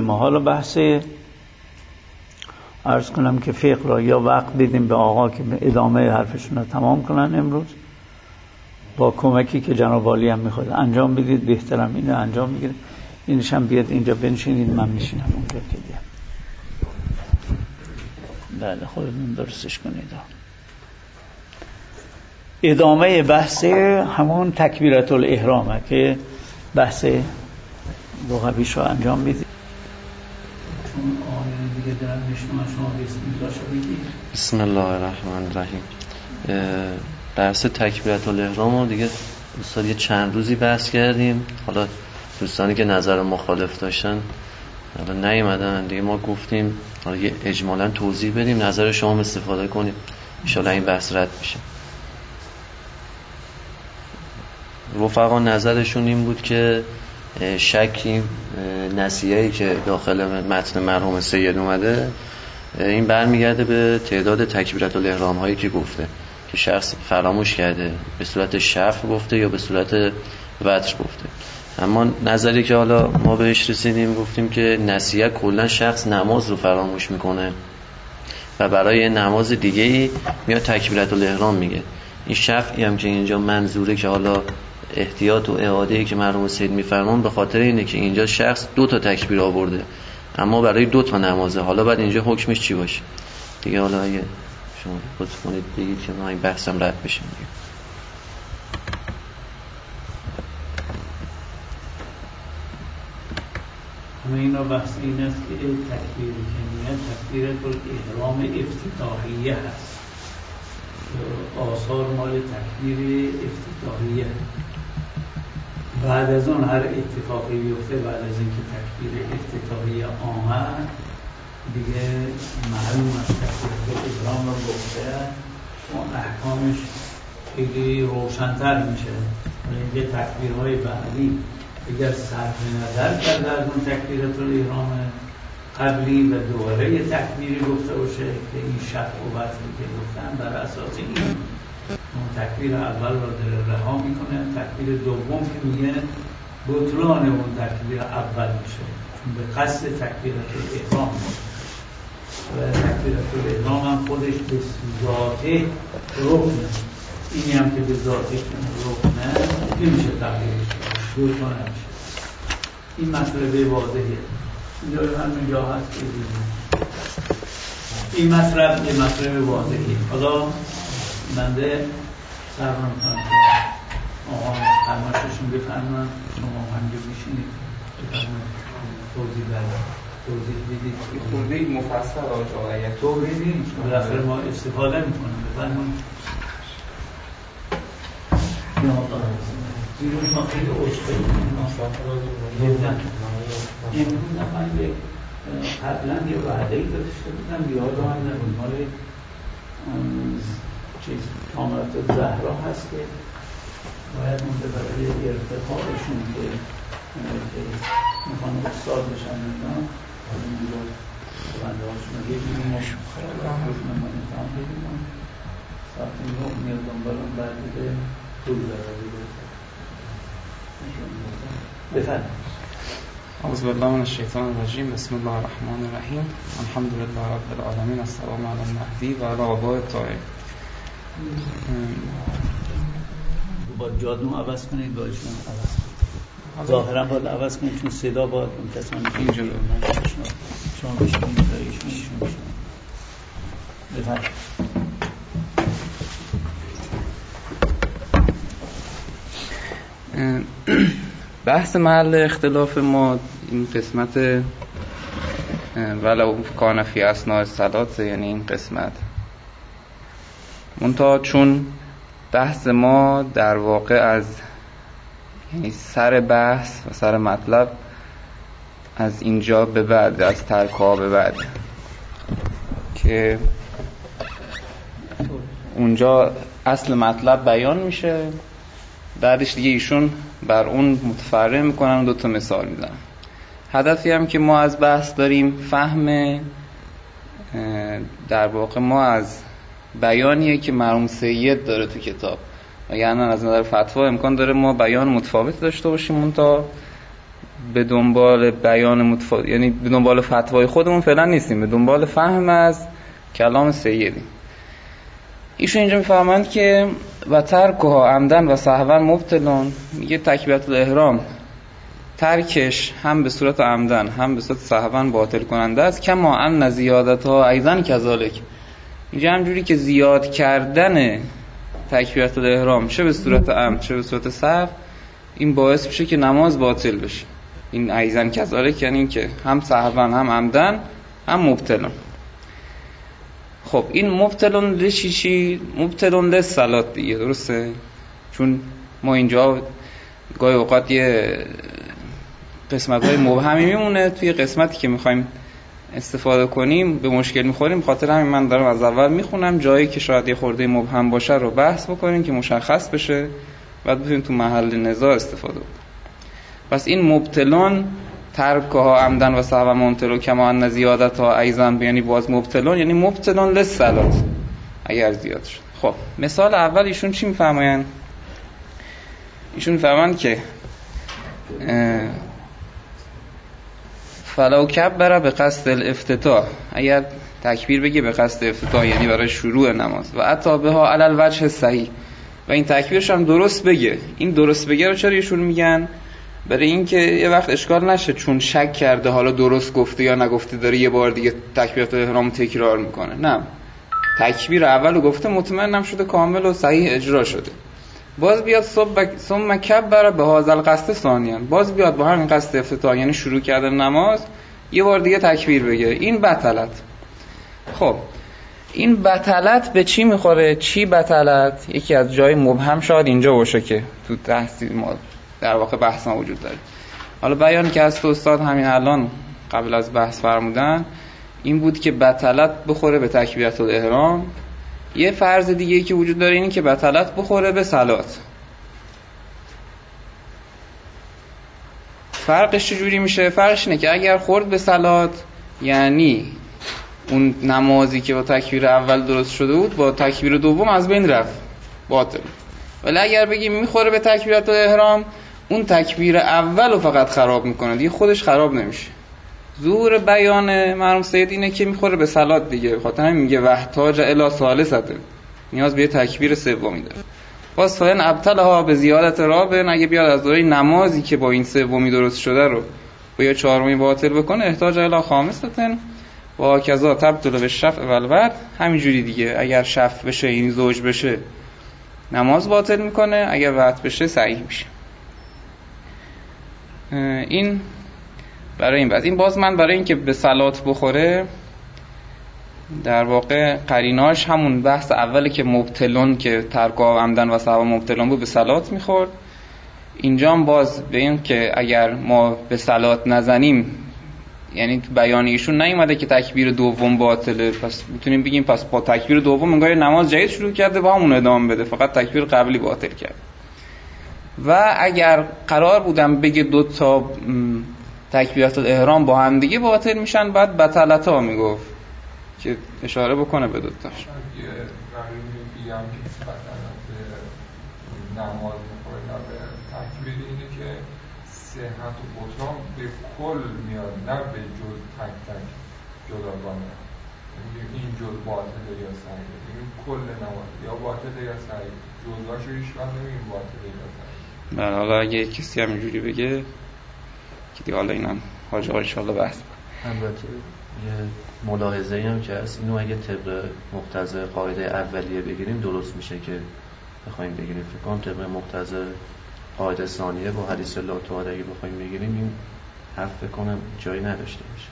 ما. حالا بحث عرض کنم که فقه را یا وقت دیدیم به آقا که ادامه حرفشون رو تمام کنن امروز، با کمکی که جناب عالی هم میخواد انجام بدید، بهترم اینو انجام میگیره. اینش هم بیاد اینجا بنشینید، من میشینم اونجا که بیاد. بله خودتون درستش کنید. ادامه بحث همون تکبیرت الاحرامه که بحث لغویش رو انجام میدید. چون آیه دیگه دارم میشنم، شما بسم الله شو بگید. بسم الله الرحمن الرحیم. بحث تکبیرت الاحرام رو دیگه دوستان یه چند روزی بحث کردیم. حالا دوستانی که نظر مخالف داشتن حالا نیومدن دیگه، ما گفتیم حالا یه اجمالاً توضیح بدیم، نظر شما استفاده کنیم، ان شاءالله این بحث رد بشه. رفقا نظرشون این بود که شکی نسیه‌ای که داخل متن مرحوم سید اومده این برمیگرده به تعداد تکبیرت الاحرام هایی که گفته که شخص فراموش کرده، به صورت شفع گفته یا به صورت وتر گفته. اما نظری که حالا ما بهش رسیدیم گفتیم که نسیه کلا شخص نماز رو فراموش میکنه و برای نماز دیگه ای میاد تکبیرت الاحرام میگه. این شفعی هم که اینجا منظوره که حالا احتیاط و اعاده‌ای که مرحوم سید میفرمان به خاطر اینه که اینجا شخص 2 تا تکبیر آورده اما برای 2 تا نمازه. حالا بعد اینجا حکمش چی باشه دیگه؟ حالا اگه شما لطف کنید بگید که ما این بحثم رد بشیم دیگه. همه اینا بحث این است که تکبیر که میاد تکبیرت الاحرام افتتاحیه هست، آثار مال تکبیر افتتاحیه. بعد از اون هر اتفاقی بیفته بعد از اینکه تکبیر افتتاحیه آمد دیگه معلوم است تکبیر احرام رو گفته اون احکامش خیلی روشن‌تر میشه. یه تکبیرهای بعدی اگر صرف نظر کرده از اون تکبیرات الاحرام قبلی و دوباره یه تکبیری گفته باشه که این شفع و وتری که گفتن بر اساس این اون تکبیر اول را داره رها میکنه، تکبیر دوم که میگه بطلان اون تکبیر اول میشه چون به قصد تکبیرات الاحرام میشه و تکبیرات الاحرام هم خودش به ذاته رکنه. اینی هم که به ذاتش رکنه نمیشه تغییرش دو تا نمیشه. این مطلب واضحه، اینجا همینجا هست که این مطلب یه مطلب واضحه. حالا منده سرمان کنم که آقا فرماششون بفرمان، شما همینجا بشینید توضیح برد توضیح بدید. توضیح مفصل آقای توضیح نیست، بالاخره ما استفاده میکنیم. بفرمان دیروز ما خیلی عشقه امروز من قبلا یه وعده‌ای داشته بودم یادم هم نبود، مال چیز کامرات زهرا هست که باید مونده برای ارتقابشون که میخوان استاد بشن نکنم اینجا بنده هاشون رو بگیریم ما امتحان بگیریم ساعت 9 میاد دنبالم بعد به طول برای بفرد. اعوذ بالله من الشیطان الرجیم. بسم الله الرحمن الرحیم. الحمد لله رب العالمین. السلام علی المهدی و علی آباء الطاهرین. با جادو عوض کنید، با ایشون عوض کنید، ظاهرا باید عوض کنید چون صدا باید اون کسانی که اینجا شما بشکنید و ایشون بفرد. بحث محل اختلاف ما این قسمت ولو کان فی اثناء الصلات، یعنی این قسمت منتها چون بحث ما در واقع از یعنی سر بحث و سر مطلب از اینجا به بعد، از ترک‌ها به بعد که اونجا اصل مطلب بیان میشه، بعدش دیگه ایشون بر اون متفرع میکنن و 2 تا مثال میزنن. هدفی هم که ما از بحث داریم فهم در واقع ما از بیانیه که مرحوم سید داره تو کتاب، یعنی از نظر فتوا امکان داره ما بیان متفاوت داشته باشیم، اون تا به دنبال بیان یعنی به دنبال فتوای خودمون فعلا نیستیم، به دنبال فهم از کلام سیدی. ایشون اینجا میفهمند که و ترکها عمدن و سهوا مبطلون، میگه تکبیرت الاحرام ترکش هم به صورت عمدن هم به صورت سهوا باطل کننده است. کما ان زیادتها ایضا کذالک، اینجا همجوری که زیاد کردن تکبیرت الاحرام چه به صورت عمد چه به صورت سهو این باعث میشه که نماز باطل بشه. این ایضا کذالک یعنی این که هم سهوا هم عمدن هم مبطلون. خب این مبطلون لچی؟ مبطلون للصلات دیگه، درسته؟ چون ما اینجا گاهی اوقات یه قسمت‌های مبهمی میمونه، توی قسمتی که میخوایم استفاده کنیم به مشکل میخوریم. بخاطر همین من دارم از اول میخونم، جایی که شاید یه خورده مبهم باشه رو بحث بکنیم که مشخص بشه، بعد بتونیم تو محل نزاع استفاده کنیم. پس این مبطلون ترکها عمدن و سهوا مبطلون کما ان زیادتها ایضا، یعنی باز مبطلون یعنی مبطلون للصلات اگر زیاد شد. خب مثال اول ایشون چی میفرمایند؟ ایشون میفرمایند که فلو کبر به قصد الافتتاح، اگر تکبیر بگه به قصد افتتاح یعنی برای شروع نماز، و عطا بها علی الوجه صحیح، و این تکبیرش هم درست بگه. این درست بگه رو چرا ایشون میگن؟ برای اینکه یه وقت اشکال نشه چون شک کرده حالا درست گفته یا نگفته داره یه بار دیگه تکبیرات احرام تکرار میکنه. نه، تکبیر اولو گفته مطمئنم شده کامل و صحیح اجرا شده، باز بیاد ثم کبر به هذا القصد ثانیاً، باز بیاد با همین قصد افتتاح یعنی شروع کردن نماز یه بار دیگه تکبیر بگه. این بطلت. خب این بطلت به چی میخوره؟ چی بطلت؟ یکی از جای مبهم شاید اینجا باشه که تو تحصیل ما در واقع بحث ما وجود داره. حالا بیانی که از تو استاد همین الان قبل از بحث فرمودن این بود که بطلت بخوره به تکبیرت الاحرام. یه فرض دیگه که وجود داره اینه که بطلت بخوره به صلات. فرقش چجوری میشه؟ فرقش اینه که اگر خورد به صلات یعنی اون نمازی که با تکبیر اول درست شده بود با تکبیر دوم از بین رفت، باطل. ولی اگر بگیم میخوره به تکبیرت الاحرام، اون تکبیر اول رو فقط خراب میکنه، دیگه خودش خراب نمیشه. ظهور بیان مرحوم سید اینه که میخوره به صلات دیگه، خاطر همین میگه وحتاج الی ثالثه، نیاز به تکبیر سومی داره. باز فین ابطلها به زیادت رابع، اگه بیاد از دوره نمازی که با این سومی درست شده رو با یه چهارمی باطل بکنه، احتاج الی خامسه و کذا تبطل به شفع و الوتر. همینجوری دیگه اگر شفع بشه این زوج بشه نماز باطل میکنه، اگر وتر بشه صحیح میشه. این برای این بعد این باز من برای اینکه به صلات بخوره در واقع قریناش همون بحث اولی که مبطلون که ترکا و عمدن و سهوا مبطلون بود به صلات میخورد. اینجا هم باز به این که اگر ما به صلات نزنیم، یعنی تو بیان ایشون نیومده که تکبیر دوم باطله، پس میتونیم بگیم پس با تکبیر دوم انگار نماز جدید شروع کرده با همون ادامه بده، فقط تکبیر قبلی باطل کرد. و اگر قرار بودم بگه دو تا تکبیرات الاحرام با هم دیگه باطل میشن، بعد بطلتا میگفت که اشاره بکنه به دوتاش. اگه بگم که بطلت نماز میخوره نه به تکبیر، اینه که صحت و بطلان به کل میاد، نه به جز تک تک جداگانه. این جز باطله یا صحیحه، این کل نماز یا باطله یا صحیح، جزاشو هیچ وقت نمیگیم باطله یا صحیح. بله، حالا اگه کسی هم اینجوری بگه که دیگه حالا اینم حاج آقا انشاءالله بحث کنه. البته یه ملاحظه‌ای هم که هست، اینو اگه طبق مقتضی قاعده اولیه بگیریم درست میشه که بخوایم بگیریم. فکر کنم طبق مقتضی قاعده ثانیه با حدیث لا تعالی اگه بخوایم بگیریم این حرف فکر کنم جایی نداشته باشه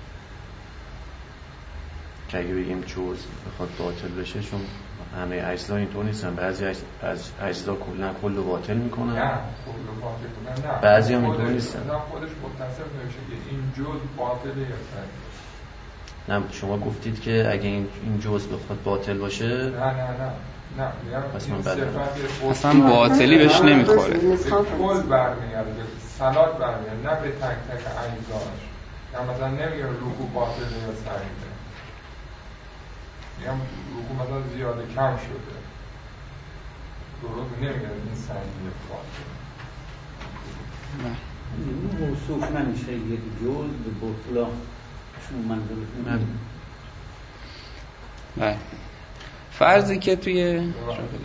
که اگه بگیم جز بخواد باطل بشه، چون همه اجزا اینطور نیستن. بعضی از اجزا کل رو باطل میکنن، نه کل باطل کنن، نه بعضی هم اینطور نیستن. خودش متصل نمیشه که این جز باطله یا صحیح. نه شما گفتید که اگه این جز بخواد باطل باشه نه اصلا باطلی بهش نمیخوره، کل برمیگرده، صلات برمیگرده، نه به تک تک اجزاش. یا مثلا نمیگه رکوع باطله یا صحیحه، میگم رکوع مثلا زیاده کم شده، درست نمیگه این صحیحه باطله. موصوف نمیشه یک جز به بطلا شما منظورتون بله. فرضی که توی وجه این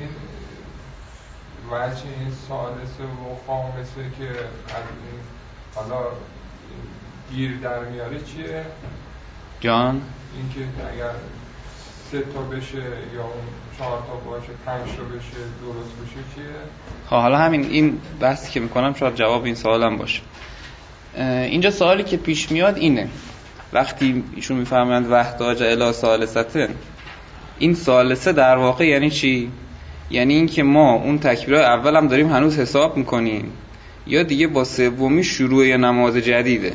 ثالثه و خامسه که از این حالا گیر در میاره چیه؟ جان اینکه اگر 3 تا بشه یا اون 4 تا باشه 5 تا بشه درست بشه چیه؟ خب حالا همین این بحثی که میکنم شاید جواب این سوالم باشه. اینجا سوالی که پیش میاد اینه، وقتی ایشون میفهمند وحداج الی ثالثه، این ثالثه در واقع یعنی چی؟ یعنی این که ما اون تکبیرهای اول هم داریم هنوز حساب میکنیم یا دیگه با سومی شروع یه نماز جدیده؟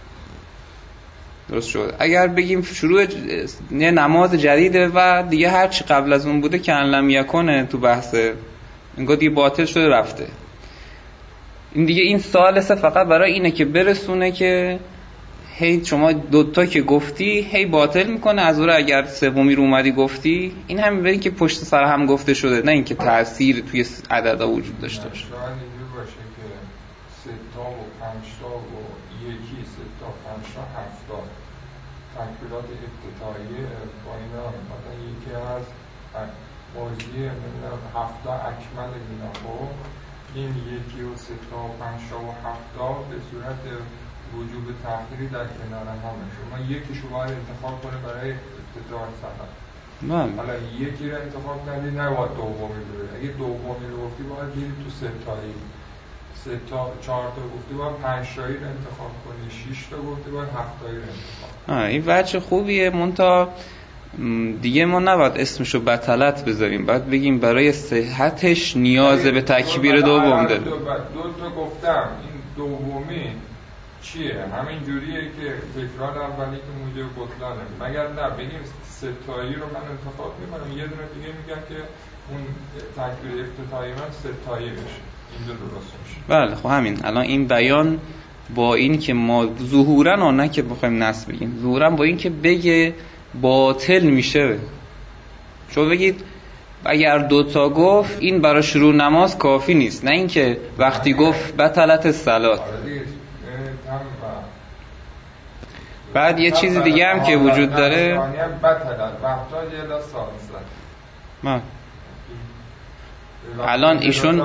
درست شد. اگر بگیم شروع یه نماز جدیده و دیگه هر چی قبل از اون بوده که ان لم یکن تو بحث انگار دیگه باطل شده رفته، این دیگه این ثالثه فقط برای اینه که برسونه که هی شما دوتا که گفتی هی باطل میکنه، از اون اگر سومی رو اومدی گفتی این هم ببین که پشت سر هم گفته شده، نه اینکه تأثیر توی عددا وجود داشته باشه. شاید اینجور باشه که 3 تا و 5 تا و یکی 3 تا 5 تا 7 تا تکبیرات افتتاحیه با اینا مثلا یکی از موضوعی 7 تا اکمل اینا خب این یکی و 3 تا و 5 تا و 7 تا به صورت وجوب تأخیری در کنار همه شما یکیشو باید انتخاب کنه برای افتتاح صلاة. حالا یکی رو انتخاب کردی نه باید دومی بره، اگه دومی رو گفتی باید بیری تو 3 تایی، 3 تا 4 تا گفتی باید 5 تایی رو انتخاب کنی، 6 تا گفتی باید 7 تایی رو انتخاب کنی. این وجه خوبیه، منتها دیگه ما نباید اسمشو بطلت بذاریم، باید بگیم برای صحتش نیاز به تکبیر دوم داره. دو تا گفتم این دومی چیه؟ همین جوریه که تکرار اولی که موجب بطلانه، مگر نه بگیم 3 تایی رو من انتخاب میکنم یه دونه دیگه میگم که اون تکبیر افتتاحی من 3 تایی بشه، اینجا درست میشه. بله خب همین الان این بیان با این که ما ظهورا نه که بخوایم نص بگیم، ظهورا با این که بگه باطل میشه، شما بگید اگر 2 تا گفت این برای شروع نماز کافی نیست، نه اینکه وقتی گفت بطلت صلات. بعد یه چیز دیگه هم که وجود داره الان ایشون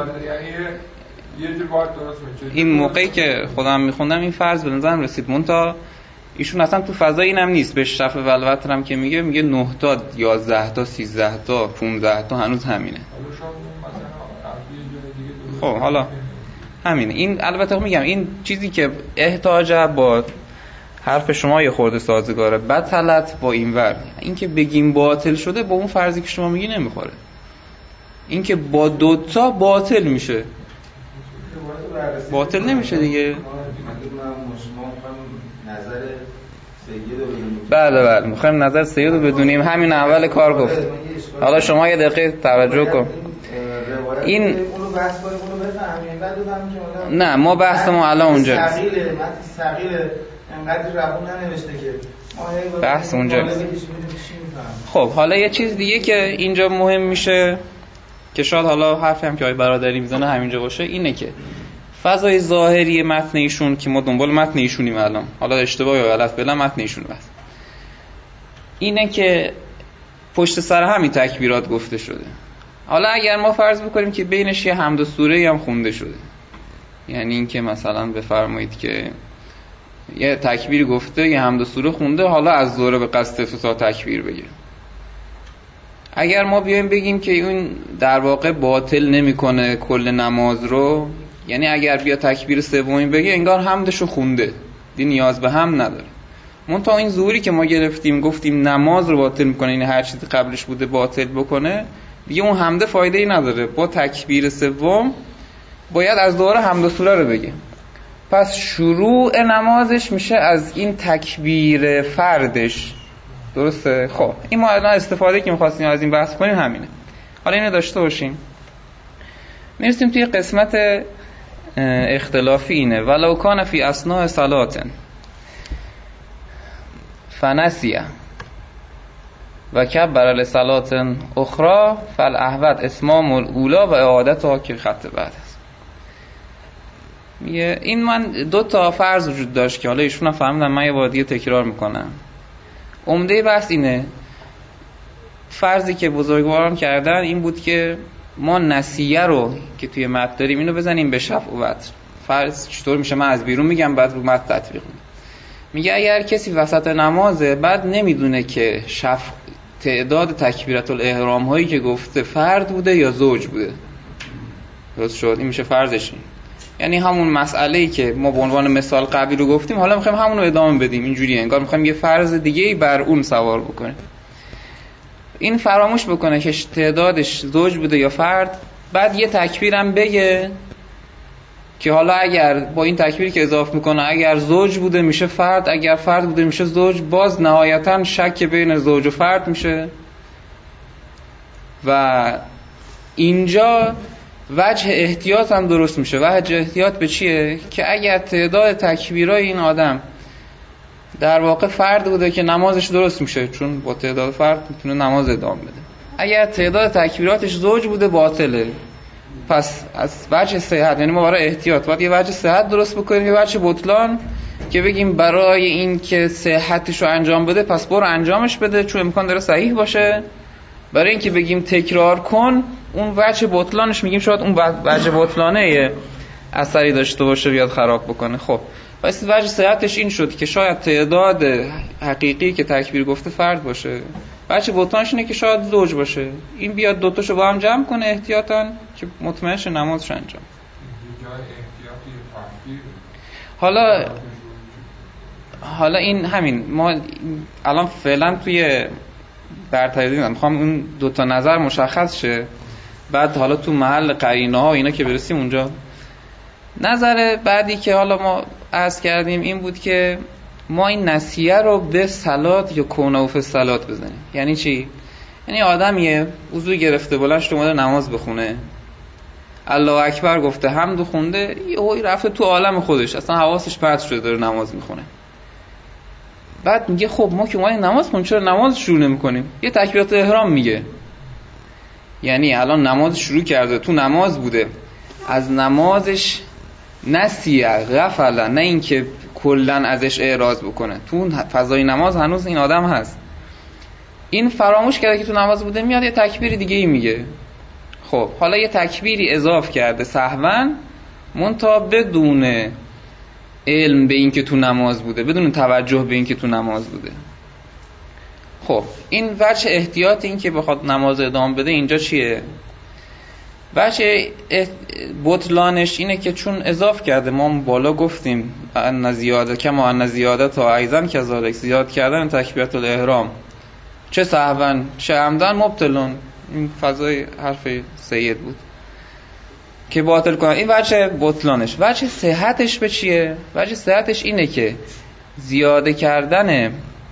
این موقعی که خودم میخوندم این فرض به نظرم رسید، منتها ایشون اصلا تو فضای اینم نیست، به شرف ولوتر هم که میگه 9 تا 11 تا 13 تا 15 تا هنوز همینه. خب حالا همینه. این البته میگم این چیزی که احتاج با حرف شما یه خورده سازگاره، بطلت با این ور، این که بگیم باطل شده با اون فرضی که شما میگی نمیخوره، این که با 2 تا باطل میشه، باطل نمیشه دیگه. بله میخوایم نظر سید رو بدونیم، همین اول کار گفت. حالا شما یه دقیقه توجه کن، این نه ما بحث ما الان اونجا انقدر روون ننوشته که بحث اونجا. خب حالا یه چیز دیگه که اینجا مهم میشه که شاید حالا حرفی هم که آقای برادری میزنه همینجا باشه، اینه که فضای ظاهری متن ایشون که ما دنبال متن ایشونیم الان، حالا اشتباه یا غلط بلا متن ایشون بس، اینه که پشت سر همین تکبیرات گفته شده. حالا اگر ما فرض بکنیم که بینش یه حمد و سوره هم خونده شده، یعنی این که مثلا بفرمایید که یه تکبیر گفته یه حمد و سوره خونده، حالا از ظهر به قصد افتتاح تکبیر بگه، اگر ما بیایم بگیم که اون در واقع باطل نمیکنه کل نماز رو، یعنی اگر بیا تکبیر سومی بگه انگار حمدشو خونده، دی نیاز به هم نداره. منتها این ظهوری که ما گرفتیم گفتیم نماز رو باطل میکنه، این هر چیزی قبلش بوده باطل بکنه، دیگه اون حمد فایده ای نداره، با تکبیر سوم باید از ظهر حمد و سوره رو بگه. پس شروع نمازش میشه از این تکبیر فردش، درسته؟ خب این ما الان استفاده که می‌خواستیم از این بحث کنیم همینه. حالا اینو داشته باشیم. میرسیم توی قسمت اختلافی اینه، ولو کان فی اثناء صلات فنسیه و کبر لصلات اخرى فالاحوط اتمام الاولی و اعادتها که خط بعد است. میگه این من 2 تا فرض وجود داشت که حالا ایشون هم فهمیدن، من یه بار دیگه تکرار میکنم. عمده بحث اینه، فرضی که بزرگواران کردن این بود که ما نسیه رو که توی متن داریم اینو بزنیم به شفع و وتر. فرض چطور میشه؟ من از بیرون میگم بعد رو متن تطبیق میکنم. میگه اگر کسی وسط نمازه بعد نمیدونه که شفع تعداد تکبیرات الاحرام هایی که گفته فرد بوده یا زوج بوده، درست شد؟ این میشه فرضش. یعنی همون مسئله‌ای که ما به عنوان مثال قبلی رو گفتیم حالا میخوایم همون رو ادامه بدیم. اینجوریه انگار میخوایم یه فرض دیگه‌ای بر اون سوار بکنیم. این فراموش بکنه که تعدادش زوج بوده یا فرد، بعد یه تکبیرم بگه که حالا اگر با این تکبیری که اضافه میکنه اگر زوج بوده میشه فرد، اگر فرد بوده میشه زوج، باز نهایتاً شک بین زوج و فرد میشه. و اینجا وجه احتیاط هم درست میشه. وجه احتیاط به چیه؟ که اگر تعداد تکبیرای این آدم در واقع فرد بوده که نمازش درست میشه، چون با تعداد فرد میتونه نماز ادامه بده. اگر تعداد تکبیراتش زوج بوده باطله. پس از وجه صحت، یعنی ما برای احتیاط باید یه وجه صحت درست بکنیم، یه وجه بطلان که بگیم برای این که صحتش رو انجام بده پس برو انجامش بده چون امکان داره صحیح باشه. برای اینکه بگیم تکرار کن، اون وجه بطلانش میگیم شاید اون وجه بطلانه یه اثری داشته باشه بیاد خراب بکنه. خب پس وجه صحتش این شد که شاید تعداد حقیقی که تکبیر گفته فرد باشه، وجه بطلانش اینه که شاید زوج باشه. این بیاد دوتاشو با هم جمع کنه احتیاطاً که مطمئن شه نمازش انجام. حالا این همین ما الان فعلا توی برتری دیدم، میخوام اون 2 تا نظر مشخص شه، بعد حالا تو محل قرینه ها اینا که برسیم اونجا. نظر بعدی که حالا ما عرض کردیم این بود که ما این نسیه رو به صلات یا کونوف صلات بزنیم. یعنی چی؟ یعنی آدمیه وضو گرفته بلند شده اومده نماز بخونه، الله اکبر گفته حمد خونده، یهو رفته تو عالم خودش، اصلا حواسش پرت شده داره نماز میخونه. بعد میگه خب ما که اومدیم نماز خونیم چرا نماز شروع نمی‌کنیم؟ یه تکبیرات احرام میگه. یعنی الان نماز شروع کرده، تو نماز بوده، از نمازش نسیه غفله، نه اینکه کلن ازش اعراض بکنه. تو فضای نماز هنوز این آدم هست، این فراموش کرده که تو نماز بوده، میاد یه تکبیر دیگه ای میگه. خب حالا یه تکبیری اضافه کرده سهواً، منتها بدون علم به این که تو نماز بوده، بدون توجه به این که تو نماز بوده. خب این وجه احتیاط این که بخواد نماز ادامه بده اینجا چیه؟ وجه بطلانش اینه که چون اضافه کرده، ما بالا گفتیم ان زیاده کما ان زیاده تا ایزن کذالک، زیاد کردن تکبیرات الاحرام چه سهوا چه عمدن مبطلون. این فضای حرف سید بود که باطل کنه. این وجه بطلانش. وجه صحتش به چیه؟ وجه صحتش اینه که زیاده کردن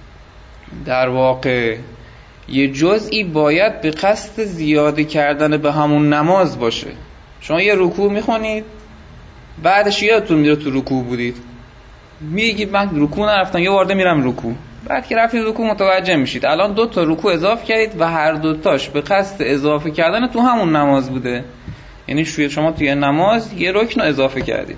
در واقع یه جزئی باید به قصد زیاده کردن به همون نماز باشه. شما یه رکوع میخونید، بعدش یادتون میره تو رکوع بودید، میگید من رکوع نرفتم، یه وارده میرم رکوع. بعد که رفتید رکوع متوجه میشید الان 2 تا رکوع اضافه کردید و هر 2 تاش به قصد اضافه کردن تو همون نماز بوده. یعنی شما توی نماز یه رکن رو اضافه کردید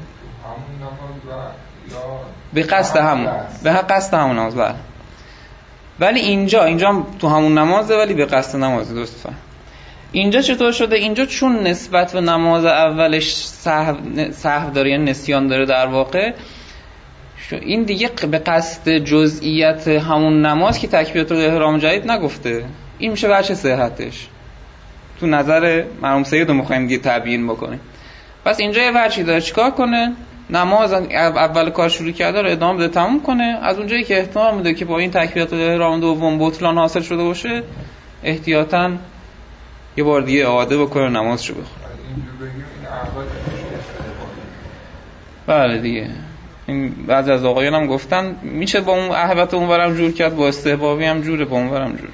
به قصد همون، به قصد همون نماز. بله. ولی اینجا تو همون نمازه ولی به قصد نمازه. درست فهم. اینجا چطور شده؟ اینجا چون نسبت به نماز اولش سهو داره، یعنی نسیان داره در واقع، این دیگه به قصد جزئیت همون نماز که تکبیرات الاحرام جدید نگفته. این میشه وجه صحتش تو نظر مرحوم سید رو می‌خوایم دیگه تبیین بکنیم. پس اینجا یه وجهی داره چیکار کنه؟ نماز اول کار شروع کرده رو ادامه بده تموم کنه. از اونجایی که احتمال میده که با این تکبیرات الاحرام دوم بطلان حاصل شده باشه، احتیاطاً یه بار دیگه اعاده بکنه نمازشو بخونه. بله دیگه. این بعضی از آقایان هم گفتن میشه با اون احوت اونورم جور کرد، با استحبابی هم جوره، با اونورم جوره.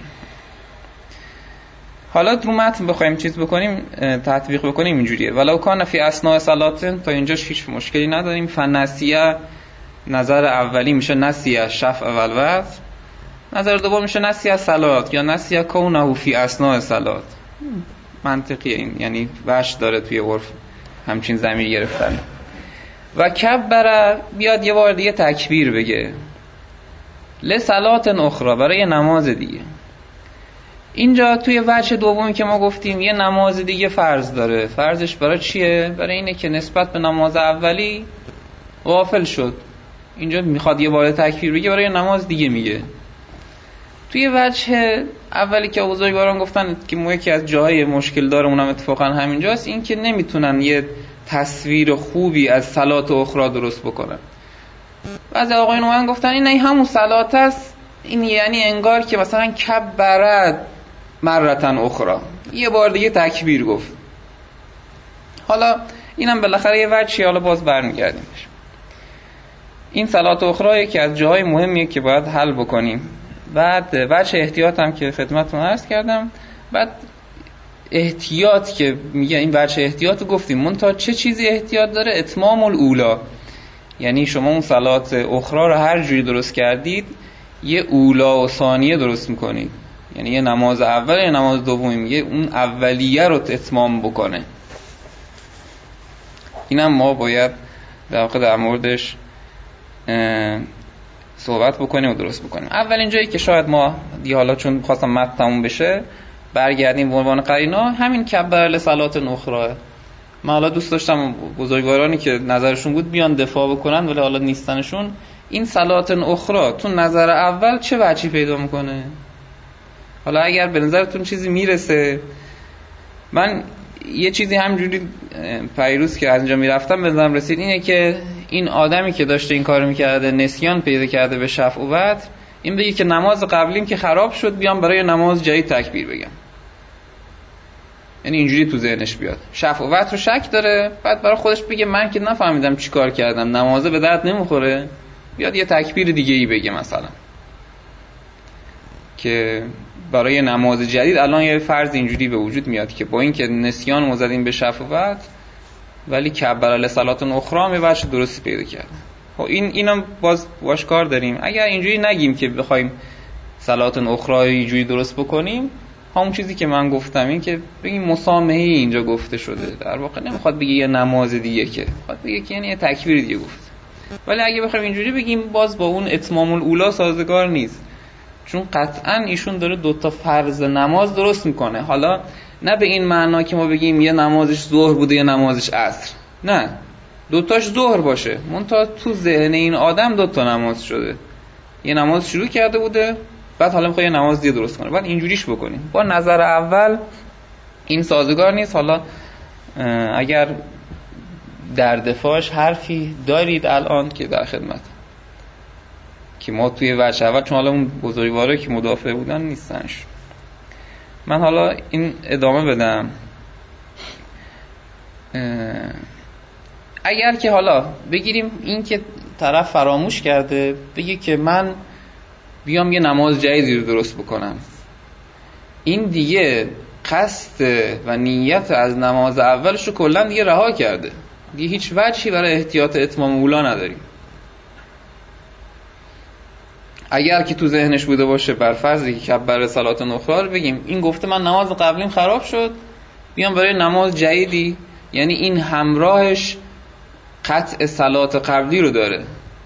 حالا تو متن بخوایم چیز بکنیم، تطبیق بکنیم، اینجوریه ولو کان فی اثناء صلات، تا اینجاش هیچ مشکلی نداریم. فنسیه نظر اولی میشه نسیه شفع اول وقت، نظر دوم میشه نسیه صلات یا نسیه کونه فی اثناء صلات. منطقیه این، یعنی وش داره توی عرف همچین ضمیر گرفتن. و کبر بیاد یه بار دیگه تکبیر بگه لصلات اخرى، برای نماز دیگه. اینجا توی وجه دومی که ما گفتیم یه نماز دیگه فرض داره. فرضش برای چیه؟ برای اینه که نسبت به نماز اولی غافل شد، اینجا میخواد یه بار تکبیر بگه، برای نماز دیگه میگه. توی وجه اولی که بزرگواران گفتن که یکی از جاهای مشکل دارمون هم اتفاقا همینجاست، این که نمیتونن یه تصویر خوبی از صلات اخرى درست بکنن. بعضی آقایون اومدن گفتن این همون صلات است، این یعنی انگار که مثلا کبرت مرتن اخرى، یه بار دیگه تکبیر گفت. حالا اینم بالاخره یه وجهی، حالا باز برمیگردیم. این صلات اخرى که از جاهای مهمیه که باید حل بکنیم. بعد وجه احتیاط هم که خدمتتون عرض کردم. بعد احتیاط که میگه این وجه احتیاط رو گفتیم، منتها چه چیزی احتیاط داره؟ اتمام الاولا، یعنی شما اون صلات اخرى رو هر جوری درست کردید یه اولا و ثانیه درست میکنید، یعنی یه نماز اول یه نماز دومی، میگه اون اولیه رو اتمام بکنه. اینم ما باید در واقع در موردش صحبت بکنیم و درست بکنیم. اولین جایی که شاید ما دیگه حالا چون خواستم متن تموم بشه برگردیم به عنوان قرینا، همین کبر لصلات اخرى. من حالا دوست داشتم بزرگوارانی که نظرشون بود بیان دفاع بکنن ولی حالا نیستنشون. این صلات اخرى تو نظر اول چه وجهی پیدا میکنه؟ حالا اگر به نظرتون چیزی میرسه، من یه چیزی همجوری پیروز که از اینجا میرفتم به نظرم رسید، اینه که این آدمی که داشته این کارو میکرده نسیان پیدا کرده به شفع و وتر، این بگه که نماز قبلیم که خراب شد بیام برای نماز جدید تکبیر بگم. یعنی اینجوری تو ذهنش بیاد، شفع و وتر رو شک داره، بعد برای خودش بگه من که نفهمیدم چی کار کردم، نمازه به درد نمیخوره، بیاد یه تکبیر دیگه ای بگه مثلا که برای نماز جدید. الان یه فرض اینجوری به وجود میاد که با اینکه نسیان مزدیم به شفع و وتر ولی کبر لصلات اخرى هم یه وجه درستی پیدا کرده. خب اینم باش کار داریم. اگر اینجوری نگیم که بخوایم صلات اخرى اینجوری درست بکنیم، همون چیزی که من گفتم، این که بگیم مسامحه اینجا گفته شده، در واقع نمیخواد بگه یه نماز دیگه، که میخواد بگه که یعنی یه تکبیر دیگه گفت. ولی اگه بخوایم اینجوری بگیم باز با اون اتمام الاولا سازگار نیست، چون قطعا ایشون داره دوتا فرض نماز درست میکنه. حالا نه به این معنا که ما بگیم یه نمازش ظهر بوده یه نمازش عصر، نه، دوتاش ظهر باشه، منتها تو ذهن این آدم دوتا نماز شده، یه نماز شروع کرده بوده بعد حالا میخواد یه نماز دیگه درست کنه، بعد اینجوریش بکنیم. با نظر اول این سازگار نیست. حالا اگر در دفاعش حرفی دارید الان که در خدمت، که ما توی وجه اول، چون حالا اون بزرگوارایی که مدافع بودن نیستنش، من حالا این ادامه بدم. اگر که حالا بگیریم این که طرف فراموش کرده بگه که من بیام یه نماز جدیدی رو درست بکنم، این دیگه قصد و نیت از نماز اولش رو کلا دیگه رها کرده، دیگه هیچ وجهی برای احتیاط اتمام اولا نداریم. اگر که تو ذهنش بوده باشه بر فرضی که کبر صلات اخرى بگیم این گفته من نماز قبلیم خراب شد بیام برای نماز جدیدی، یعنی این همراهش قطع صلات قبلی رو داره،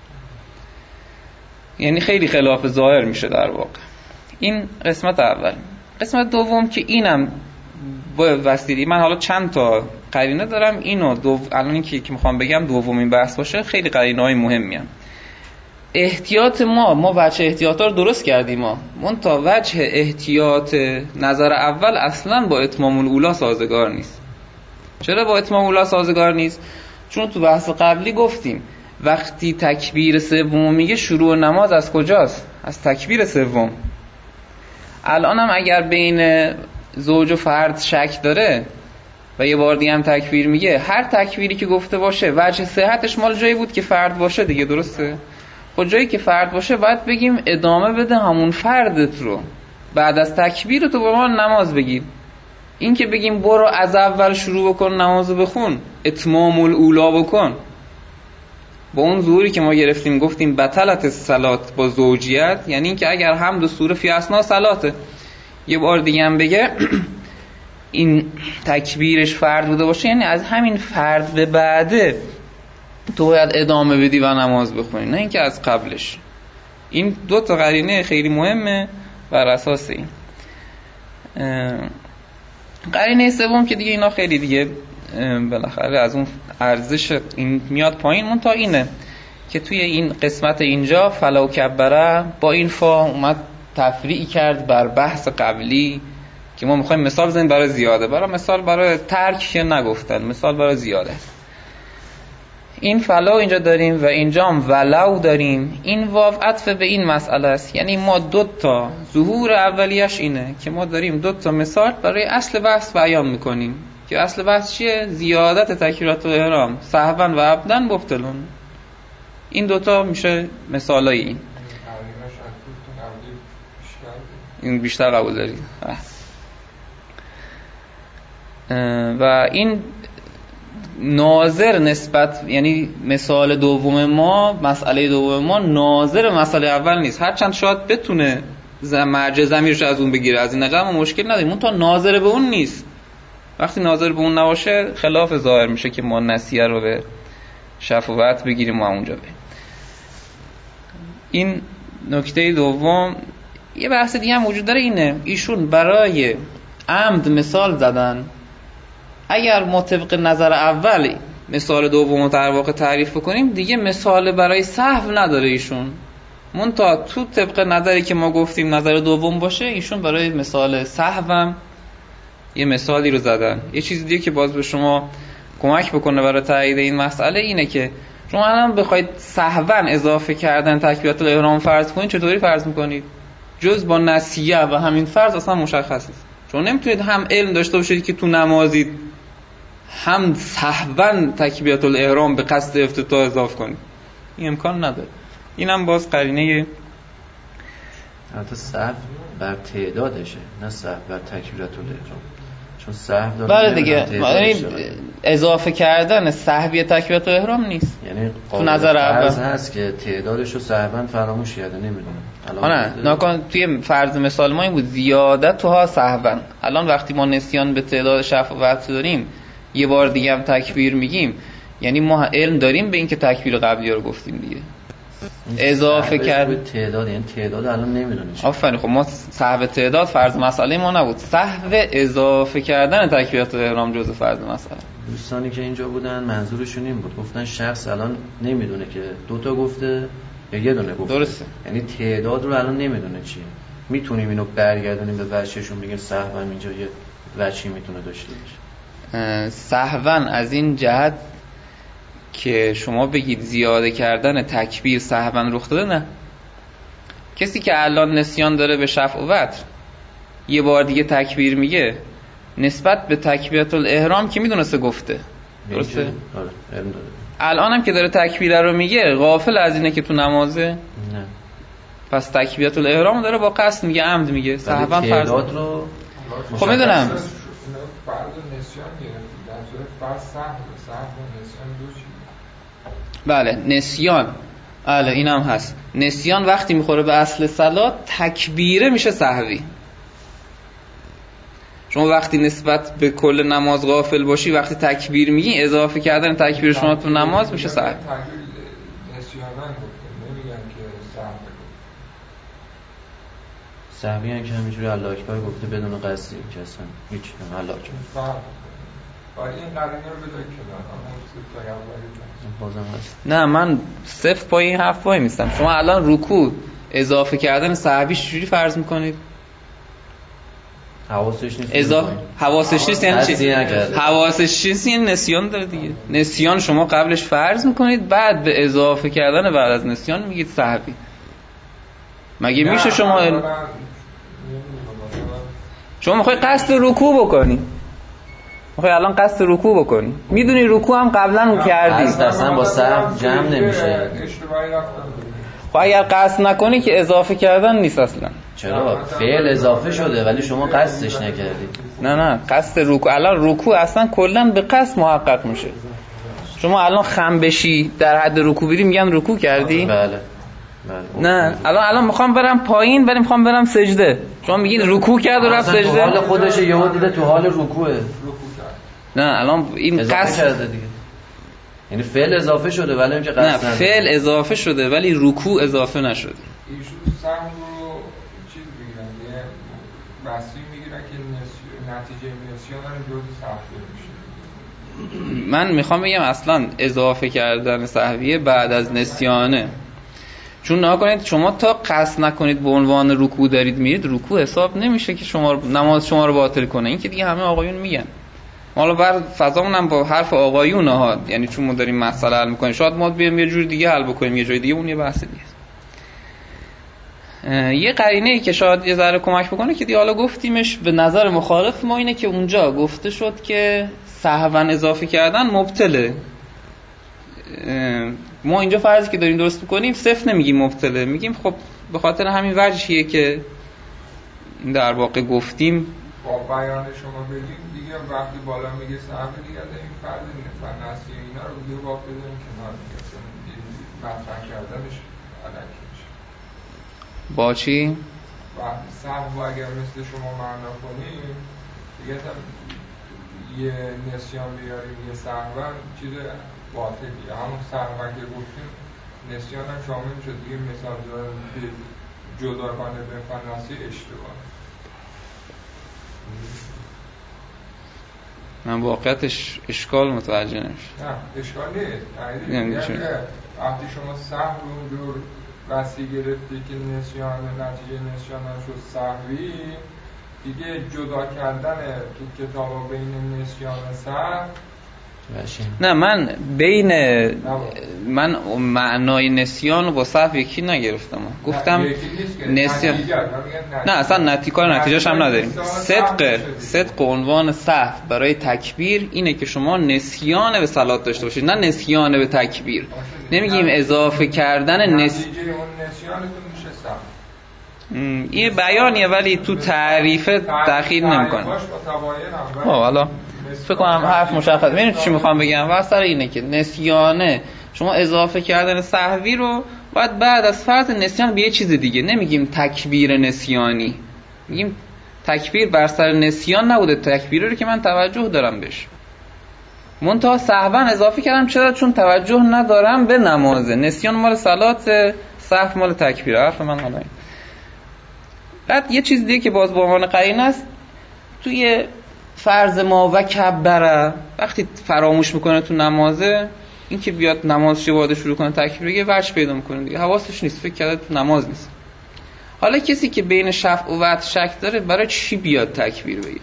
یعنی خیلی خلاف ظاهر میشه در واقع. این قسمت اول. قسمت دوم که اینم با وسیله، من حالا چند تا قرینه دارم، اینو الان این که میخوام بگم دومین بحث باشه، خیلی قرینه‌های مهمی هم. احتیاط ما وجه احتیاطا رو درست کردیم، من تا وجه احتیاط نظر اول اصلا با اتمام الاولا سازگار نیست. چرا با اتمام الاولا سازگار نیست؟ چون تو بحث قبلی گفتیم وقتی تکبیر سوم میگه شروع نماز از کجاست؟ از تکبیر سوم. الان هم اگر بین زوج و فرد شک داره و یه بار دیگه هم تکبیر میگه، هر تکبیری که گفته باشه وجه صحتش مال جایی بود که فرد باشه دیگه، درسته؟ خب جایی که فرد باشه باید بگیم ادامه بده همون فردت رو، بعد از تکبیر تو با ما نماز بگیر. این که بگیم برو از اول شروع بکن نمازو بخون، اتمام الاولا بکن، با اون ظهوری که ما گرفتیم گفتیم بطلت الصلات با زوجیت، یعنی این که اگر حمد و سوره فی اثناء صلاته یه بار دیگه هم بگه این تکبیرش فرد بوده باشه، یعنی از همین فرد به بعده تو باید ادامه بدی و نماز بخونی، نه اینکه از قبلش. این دو تا قرینه خیلی مهمه بر اساس این. قرینه سوم که دیگه اینا خیلی دیگه بالاخره از اون ارزش این میاد پایین، مون تا اینه که توی این قسمت اینجا فلا کبره با این فا اومد تفریع کرد بر بحث قبلی که ما میخوایم مثال بزنیم برای زیاده، برای مثال برای ترک که نگفتن، مثال برای زیاده. این فلا اینجا داریم و اینجا هم ولو داریم. این واو عطف به این مسئله است، یعنی ما دوتا ظهور اولیش اینه که ما داریم دوتا مثال برای اصل بحث بیان میکنیم که اصل بحث چیه؟ زیادت تکبیرات الاحرام سهوا و عمدا مبطلون. این دوتا میشه مثالای این بیشتر قبول داریم. و این ناظر نسبت، یعنی مثال دوم ما، مسئله دوم ما ناظر مسئله اول نیست، هرچند شاید بتونه مرجع ضمیرش از اون بگیره، از این نظر ما مشکل نداریم، اون تا ناظر به اون نیست. وقتی ناظر به اون نباشه خلاف ظاهر میشه که ما نسیه رو به شفاعت بگیریم و اونجا بریم. این نکته دوم. یه بحث دیگه هم وجود داره، اینه ایشون برای عمد مثال زدن. اگر ما طبق نظر اولی مثال دوم در واقع تعریف بکنیم، دیگه مثال برای سهو نداره ایشون. منتها تو طبق نظری که ما گفتیم نظر دوم باشه، ایشون برای مثال سهو هم یه مثالی رو زدن. یه چیز دیگه که باز به شما کمک بکنه برای تایید این مسئله اینه که شما الان بخواید سهوا اضافه کردن تکبیرات الاحرام فرض کنید، چطوری فرض میکنید؟ جز با نسیه و همین فرض اصلا مشخص نیست. چون نمیتونید هم علم داشته باشید که تو نمازید هم سهوا تکبیرات الاحرام به قصد افتتاح اضافه کنید، این امکان نداره. اینم باز قرینه البته سهو بر تعدادشه، نه سهو بر تکبیرات الاحرام، چون سهو داره. بله دیگه، یعنی اضافه کردن سهوی تکبیرات الاحرام نیست. یعنی تو نظر اول هست که تعدادشو سهوا فراموش کرده، نمیدونم. نه ناکن توی فرض مثال ما این بود زیادتها سهوا. الان وقتی ما نسیان به تعداد شفع و وقت داریم، یه بار دیگه هم تکبیر میگیم، یعنی ما علم داریم به این که تکبیر قبلی رو گفتیم دیگه. اضافه کرد تعداد، یعنی تعداد الان نمیدونیم. آفرین. خب ما سهو تعداد فرض مسئله ما نبود، سهو اضافه کردن تکبیرات الاحرام جزء فرض مسئله. دوستانی که اینجا بودن منظورشون این بود، گفتن شخص الان نمیدونه که دوتا گفته یا یه دونه گفته. درسته. یعنی تعداد رو الان نمیدونه چیه. میتونیم اینو برگردونیم به وجهشون، بگیم سهوا اینجا یه وجهی میتونه داشته باشه. سهوا از این جهت که شما بگید زیاده کردن تکبیر سهوا رخ داده، نه. کسی که الان نسیان داره به شفع و وتر، یه بار دیگه تکبیر میگه، نسبت به تکبیرات الاحرام که میدونسته گفته، درسته؟ علم داره. الان هم که داره تکبیر رو میگه، غافل از اینه که تو نمازه؟ نه. پس تکبیرات الاحرام داره با قصد میگه، عمد میگه، سهوا فرض رو. خب میدونم فرض نسیان گرفتید، در صورت فرض سهو و نسیان دو چیز. بله نسیان، بله اینم هست. نسیان وقتی میخوره به اصل صلات تکبیره میشه سهوی. شما وقتی نسبت به کل نماز غافل باشی، وقتی تکبیر میگی، اضافه کردن تکبیر شما تو نماز میشه سهوی. نسیانن گفتم، نمیگن که سهو. سهوی هم که همینجوری الله اکبر گفته بدون قصدی که اصلا هیچ الله اکبر. این قرینه رو بذارید کنار. نه من صفر پای این حرف وای میستم. شما الان رکوع اضافه کردن سهوی چجوری فرض میکنید؟ حواسش نیست. حواسش نیست یعنی چی؟ حواسش نیست یعنی نسیان داره دیگه. نسیان شما قبلش فرض میکنید، بعد به اضافه کردن بعد از نسیان میگید سهوی. مگه میشه شما میخوای قصد رکوع بکنی، میخوای الان قصد رکوع بکنی، میدونی رکوع هم قبلا کردی، قصد اصلا با سهو جمع نمیشه. خب اگر قصد نکنی که اضافه کردن نیست اصلا. چرا؟ فعل اضافه شده ولی شما قصدش نکردی. نه قصد رکوع، الان رکوع اصلا کلا به قصد محقق میشه. شما الان خم بشی در حد رکوع بری میگن رکوع کردی؟ بله. نه الان میخوام برم پایین ولی میخوام برم سجده، شما میگین رکوع کرد و رفت سجده. تو حال خودشه یهو دیده تو حال رکوعه. نه الان این قصد کرده دیگه. یعنی فعل اضافه شده ولی اینکه نه فعل اضافه شده ولی رکوع اضافه نشده. ایشون سهم رو چیز میگیرن، یه بحثی میگیرن که نتیجه نسیان هم جزء سهو میشه. من میخوام بگم اصلا اضافه کردن سهویه بعد از نسیانه، چون نها کنید شما تا قصد نکنید به عنوان رکوع دارید میرید، رکوع حساب نمیشه که شما نماز شما رو باطل کنه. این که دیگه همه آقایون میگن. حالا بر فضامون هم با حرف آقایون ها، یعنی چون ما داریم مسئله حل میکنیم، شاید ما بیایم یه جور دیگه حل بکنیم یه جای دیگه، اون یه بحث دیگه. یه قرینه ای که شاید یه ذره کمک بکنه که دیگه حالا گفتیمش به نظر مخالف ما اینه که اونجا گفته شد که سهوا اضافه کردن مبطله. ما اینجا فرضی که داریم درست میکنیم صفر نمیگیم مبطله، میگیم خب به خاطر همین وجهیه که در واقع گفتیم با بیان شما بگیم دیگه وقتی بالا میگه صحبه دیگه این فرض نفسی اینا رو دیگه باقی بذاریم کنار دیگه مطرح کردنش علکی میشه. با چی؟ وقتی صحبه اگر مثل شما معنا کنیم دیگه یه نسیان بیاریم یه صحبه چیز باطلیه، همون صحبه که گفتیم نسیان هم شامل شد دیگه. مثال جداگانه به فناسی اشتباه. من واقعیتش اشکال متوجه نمیشه. نه اشکال نیست. وقتی شما سهو رو اونجور وسیع گرفتی که نسیان نتیجه نسیان شد سهوی، دیگه جدا کردن تو کتاب بین نسیان و سهو نه، من بین من معنای نسیان رو با سهو یکی نگرفتم. گفتم نسیان نه اصلا کار نتیجهش هم نداریم. صدق عنوان سهو برای تکبیر اینه که شما نسیان به صلات داشته باشید، نه نسیان به تکبیر. نمیگیم اضافه کردن نتیجه اون نسیانتون میشه سهو. این بیانیه ولی تو تعریف دخیل نمیکنه. حالا فکر کنم حرف مشخص. ببینید چی میخوام بگم. واسه اینه که نسیانه شما اضافه کردن سهوی رو باید بعد از فرض نسیان به یه چیز دیگه. نمیگیم تکبیر نسیانی، میگیم تکبیر بر سر نسیان نبوده، تکبیری رو که من توجه دارم بهش، منتها سهوا اضافه کردم. چرا؟ چون توجه ندارم به نمازه. نسیان مال صلات، سهو مال تکبیر. حرف من حالا این. بعد یه چیز دیگه که باز با عنوان قرینه است، توی فرض ما و کبره وقتی فراموش میکنه تو نمازه، این که بیاد نمازش وارد شروع کنه تکبیر بگه وجه پیدا میکنه دیگه، حواسش نیست، فکر کرده تو نماز نیست. حالا کسی که بین شفع و وتر شک داره برای چی بیاد تکبیر بگه؟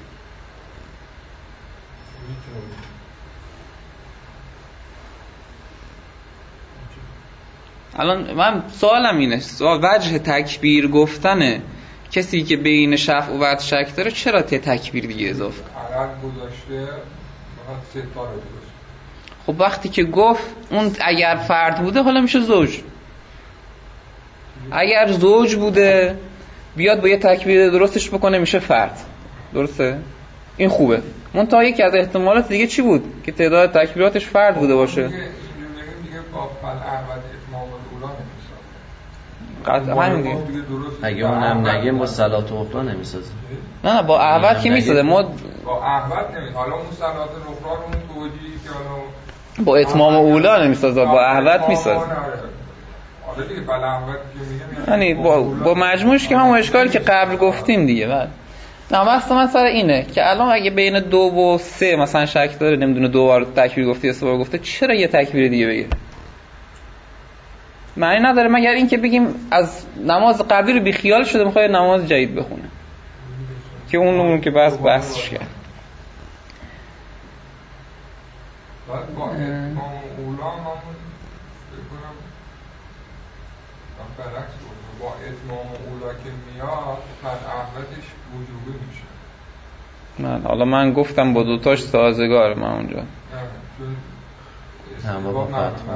الان من سوالم اینه، وجه تکبیر گفتنه کسی که بین شفع و وتر شک داره چرا تکبیر دیگه اضافه عرب گذاشته بخاطر ستاره گذاشته؟ خب وقتی که گفت اون اگر فرد بوده حالا میشه زوج. اگر زوج بوده بیاد با یه تکبیر درستش بکنه میشه فرد. درسته؟ این خوبه. منتها یکی از احتمالات دیگه چی بود؟ که تعداد تکبیراتش فرد بوده باشه. دیگه با فل احمد اتمام الاولا قطعا همین دیگه. اگه اونم نگه با صلات اخرى نمیسازه. نه با احمد که میسازه. ما با احمد نمیسازه. حالا اون صلات اخرى رو اون توجیهی که حالا با اتمام اولا نمیسازه، با احمد میسازه. حالا دیگه فل احمد که میگم یعنی با مجموعش که همون اشکالی که قبل گفتیم دیگه. بعد نه بحث من سر اینه که الان اگه بین 2 و 3 مثلا شک داره، نمیدونه 2 بار تکبیر گفته یا 3 بار گفته، چرا یه تکبیر دیگه بگه؟ معنی نداره مگر این که بگیم از نماز قبلی رو بی خیال شده میخواد نماز جدید بخونه که اون که بحثش کرد. بعد با اتمام اولا همون بکنم برعکس با اتمام اولا که میاد فل احمدش وجوبی میشه. حالا من گفتم با دوتاش سازگار من اونجا. چون استباب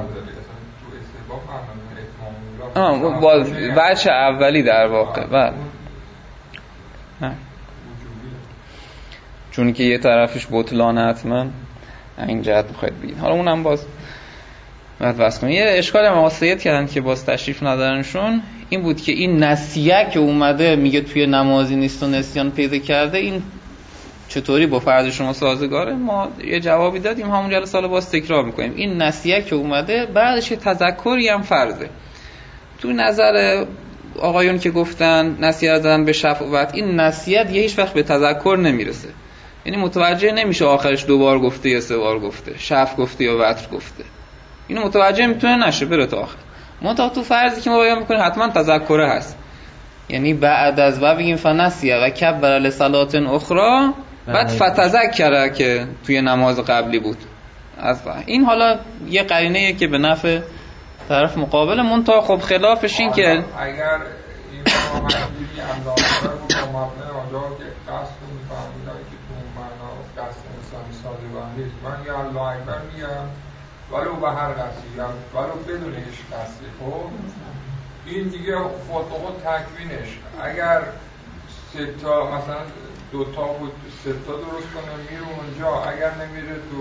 با بچه اولی در واقع بعد چون که یه طرفش بطلانه حتما این جهت میخواید بگید. حالا اونم باز بعد بس کنیم. یه اشکال هم واسطیت کردن که باز تشریف ندارنشون این بود که این نسیه که اومده میگه توی نمازی نیست و نسیان پیدا کرده، این چطوری با فرض شما سازگاره؟ ما یه جوابی دادیم، همون جلسه سال باز تکرار میکنیم. این نسیه که اومده بعدش تذکری هم فرضه. تو نظر آقایون که گفتن نسیه دادن به شفع و وتر، این نسیه دیگه هیچ وقت به تذکر نمیرسه، یعنی متوجه نمیشه آخرش 2 بار گفته یا 3 بار گفته، شفع گفته یا وتر گفته، اینو متوجه میتونه نشه بره تا آخر. منتها تو فرضی که ما بیان میکنیم حتما تذکره هست، یعنی بعد از و بگیم فنسیه و کبر لصلات اخرى بعد فتذکره که توی نماز قبلی بود. از این حالا یه قرینه‌ایه که به نفع طرف مقابل، منتها خب خلافش این که اگر این ما همینجوری اندازه رو با مبنای آنجا که قصد رو میفهمیدن که تو اون معنا قصد انسانی صادقانه نیست، من یه الله اکبر میگم ولو به هر قصدی ولو بدون هیچ قصدی، خب این دیگه خود تکوینش اگر 3 تا مثلا 2 تا بود 3 تا درست کنه میره اونجا، اگر نمیره تو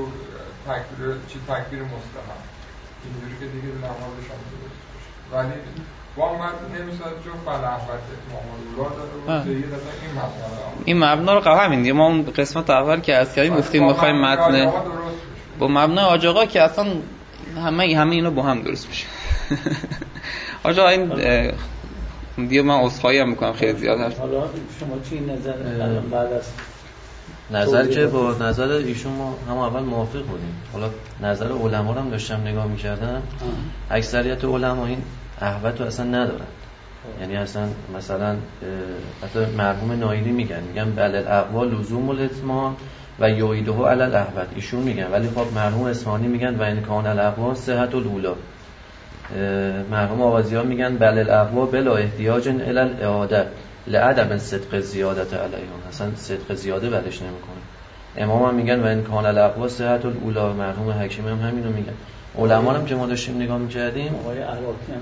تکبیر مستقیم اینجوری که دیگه نمازش هم درست بشه. ولی با متن نمیساد چون فلحوت اتمام الولا داره و این مبنا رو قبل همین دیگه ما اون قسمت اول که از کاری مفتیم میخوایم متن با مبنای آج آقا که اصلا همه اینو با هم درست بشه. آج آقا این دیگه من عذرخواهی هم میکنم خیلی زیاد هست. حالا شما چی نظر بعد از نظر که با نظر ایشون ما هم اول موافق بودیم. حالا نظر علما رو هم داشتم نگاه می‌کردم، اکثریت علما این احوت رو اصلا ندارن. یعنی اصلا مثلا حتی مرحوم نایلی میگن بل الاقوال لزوم الاتمام و یعیده علی الاحوت، ایشون میگن. ولی خب مرحوم اصفهانی میگن و ان کان الاقوال صحت الاولا. مرحوم آغازیان میگن بل الاقوال بلا احتیاج الی الاعاده لعدم صدق زیادت علیهم، اصلا صدق زیاده بدش نمیکنه. امام هم میگن و ان کان الاقوال صحت الاولا. مرحوم حکیم هم همینو میگن. علما هم که ما داشتیم نگاه میکردیم، آقای عراقی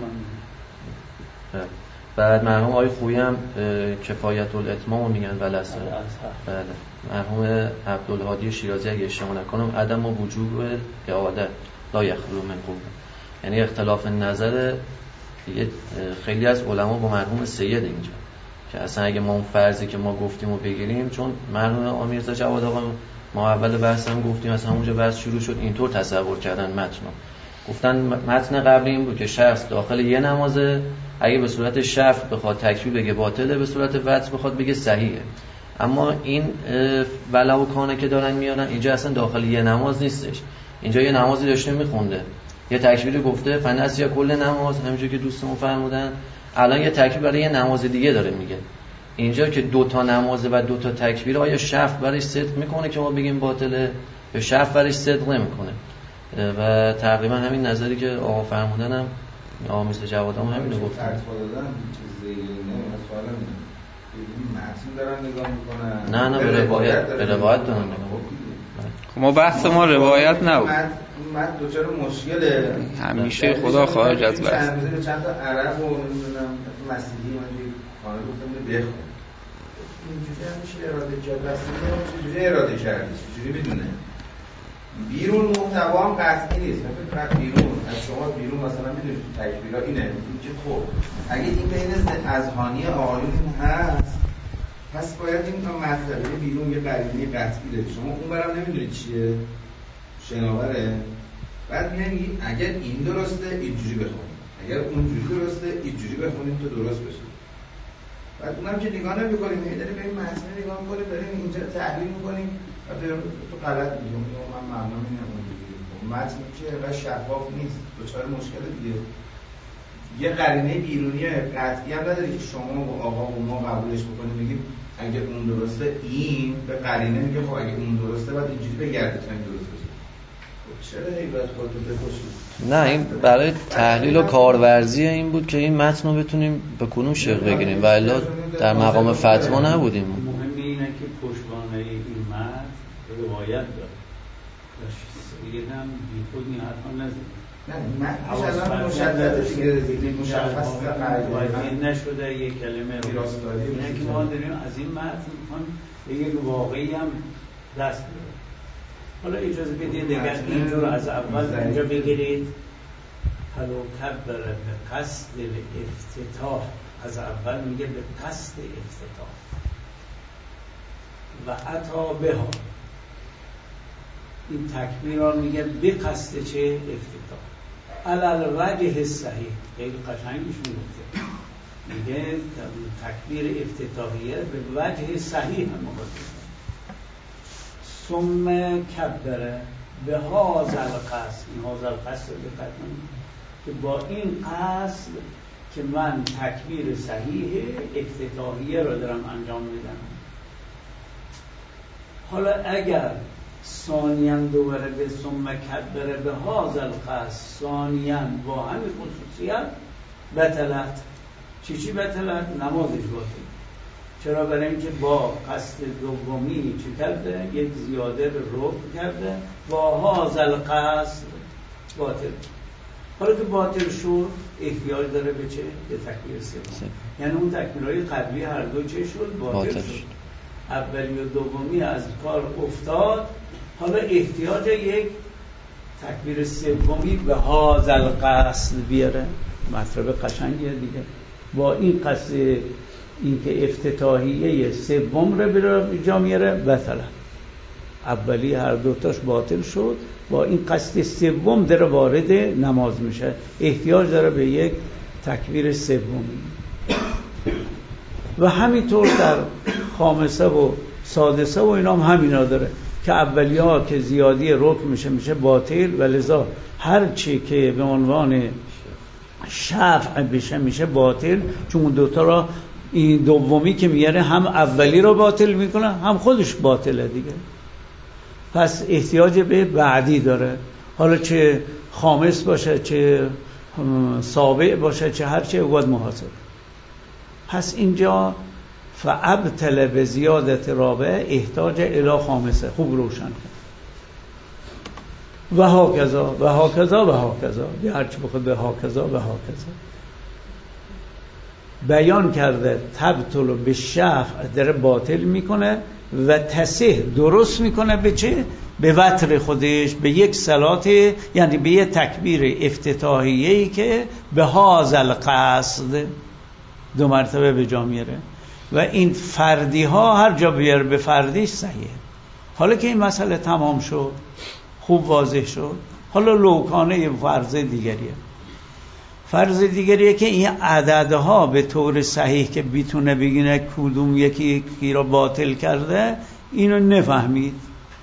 هم بعد مرحوم آقای خویی هم کفایت الاتمام میگن ولسه. بله مرحوم عبدالهادی شیرازی اگه اشتباه نکنم عدم و وجوب اعاده لا یخلو من قوه، یعنی اختلاف نظر خیلی از علما با مرحوم سید اینجا که اصلا اگه ما اون فرضی که ما گفتیم و بگیریم، چون مرحوم آمیرزا جواد آقا ما اول بحث هم گفتیم از همونجا بحث شروع شد، اینطور تصور کردن متن. گفتن متن قبلی این بود که شخص داخل یه نمازه اگه به صورت شفع بخواد تکبیر بگه باطله، به صورت وتر بخواد بگه صحیحه. اما این ولو کانه که دارن میارن اینجا اصلا داخل یه نماز نیستش، اینجا یه نمازی داشته میخونده، یه تکبیر گفته فنس یا کل نماز، همونجوری که دوستمون فرمودن. الان یه تکبیر برای یه نماز دیگه داره میگه. اینجا که 2 تا نمازه و 2 تا تکبیر، آیا شفع برش صدق میکنه که ما بگیم باطله یا شفع برش صدق نمیکنه؟ و تقریبا همین نظری که آقا فرمودنم آقا مثل جواد هم همینو گفتن. متن دارن نگاه میکنن. نه به روایت دارن نگاه. ما بحث ما روایت نبود. من دوچار مشکله همیشه خدا خارج از بحث. چند تا عرب و نمیدونم مسیحی من یه خانه گفتم بخون. اینجوری هم میشه اراده کرد. چجوری اراده کردی؟ چجوری بدونه؟ بیرون محتوا هم قطعی نیست. فقط بیرون از شما بیرون مثلا میدونید تکبیرا اینه. این که خب اگه این بین اذهانی آقایون هست، پس باید این مطلبه بیرون یه قرینه قطعی داره. شما اون برام نمیدونید چیه؟ شناوره. بعد میگن اگر این درسته اینجوری بخونیم، اگر اونجوری درسته اینجوری بخونیم تا درست بشه. بعد اونم که نگاه نمی‌کنیم، می‌دونیم به این متن نگاه می‌کنیم، بریم اینجا تحلیل می‌کنیم، بعد تو غلط میگم من ممنون می‌شم اونجوری. متن که انقدر شفاف نیست، دچار مشکل دیگه. یه قرینه بیرونی قطعی هم نداره که شما و آقا و ما قبولش بکنیم، بگیم اگه اون درسته این به قرینه میگه خب اگه اون درسته بعد اینجوری بگرده تا این درست بشه. چرا هیبت خودتو بکشید؟ نه این برای تحلیل و کارورزی این بود که این متن رو بتونیم به کنون شق بگیریم و الا در مقام فتوا نبودیم. مهم اینه که پشتوانه این متن روایت داره. سید هم بیخود این حرفا نزدید. نه متنش الان مشدده دیگه مشخص قاعده نشده یک کلمه راستاری. اینه که ما داریم از این متن میخوام به یک واقعی هم دست بیاریم. حالا اجازه بدید دیگر اینجور از اول اینجا بگیرید. حلو کبر به قصد افتتاح، از اول میگه به قصد افتتاح و عطا بها. این تکبیر را میگه به قصد چه؟ افتتاح. علل وجه صحیح. خیلی قشنگش میگه، میگه تکبیر افتتاحیه به وجه صحیح هم مقدم. ثم کبره به هذا القصد. این هذا القصد رو دقت کنید که با این قصد که من تکبیر صحیح افتتاحیه رو دارم انجام میدم. حالا اگر ثانیاً دوباره به ثم کبره به هذا القصد ثانیاً با همین خصوصیت بطلت. چی بطلت؟ نمازش باطل. چرا؟ برای اینکه با قصد دومی چی کرده؟ یک زیاده رو رفع کرده، با هذا القصد باطل. حالا که باطل شد احتیاج داره به چه؟ به تکبیر سوم. یعنی اون تکبیرهای قبلی هر دو چه شد؟ باطل شد. اولی و دومی از کار افتاد، حالا احتیاج یک تکبیر سومی به هذا القصد بیاره. مطلب قشنگیه دیگه. با این قصد اینکه افتتاحیه سوم رو به جا میاره بطله. اولی هر دوتاش باطل شد، با این قصد سوم داره وارد نماز میشه، احتیاج داره به یک تکبیر سومی. و همینطور در خامسه و سادسه و اینا هم همینا داره که اولی ها که زیادی رکن میشه باطل، و لذا هر چی که به عنوان شفع بشه میشه باطل، چون دوتا را این دومی که میاره هم اولی را باطل میکنه هم خودش باطله دیگه. پس احتیاج به بعدی داره، حالا چه خامس باشه چه سابع باشه چه هر چه باید محاسب. پس اینجا فابطل به زیادت رابع احتاج الی خامسه. خوب روشن کن. و هاکذا و هاکذا و هاکذا، هر چی بخواد به هاکذا و هاکذا بیان کرده. تبطل به شفع داره باطل میکنه و تصح درست میکنه به چه؟ به وتر خودش، به یک صلات، یعنی به یک تکبیر افتتاحیه‌ای که به هذا القصد دو مرتبه به جا میاره. و این فردی ها هر جا بیاره به فردیش صحیحه. حالا که این مسئله تمام شد، خوب واضح شد، حالا لوکانه فرض دیگریه. فرض دیگریه که این عددها به طور صحیح که بیتونه بگینه کدوم یکی را باطل کرده، اینو نفهمید.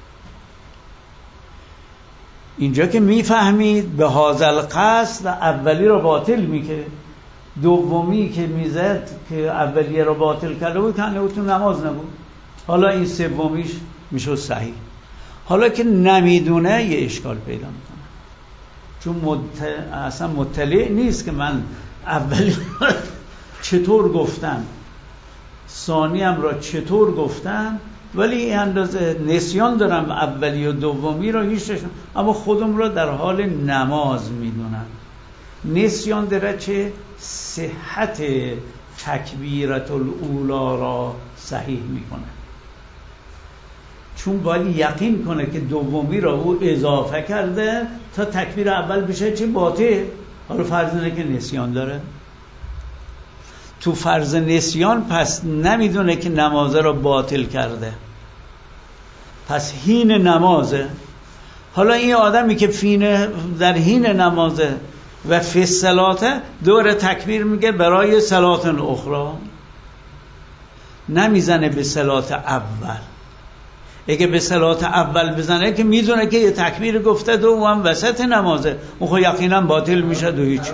اینجا که میفهمید به هذا القصد اولی را باطل میکنه، دومی که میزد که اولیه را باطل کرده بود که تو نماز نبود، حالا این سومیش میشه صحیح. حالا که نمیدونه یه اشکال پیدا میکنه، چون اصلا مطلع نیست که من اولی چطور گفتم ثانیم را چطور گفتم، ولی این اندازه نسیان دارم اولی و دومی را هیچ، اما خودم را در حال نماز میدونم. نسیان داره چه؟ صحت تکبیرت الاولا را صحیح میکنه، چون باید یقین کنه که دومی را او اضافه کرده تا تکبیر اول بشه چه؟ باطل. حالا فرض اینه که نسیان داره، تو فرض نسیان پس نمیدونه که نمازه را باطل کرده، پس هین نمازه. حالا این آدمی که در هین نمازه و فی الصلاة دور تکبیر میگه برای صلات اخرى، نمیزنه به صلات اول. اگه به صلات اول بزنه که میدونه که یه تکبیر گفته دو و هم وسط نمازه، اون خود یقینا باطل میشه دو هیچ.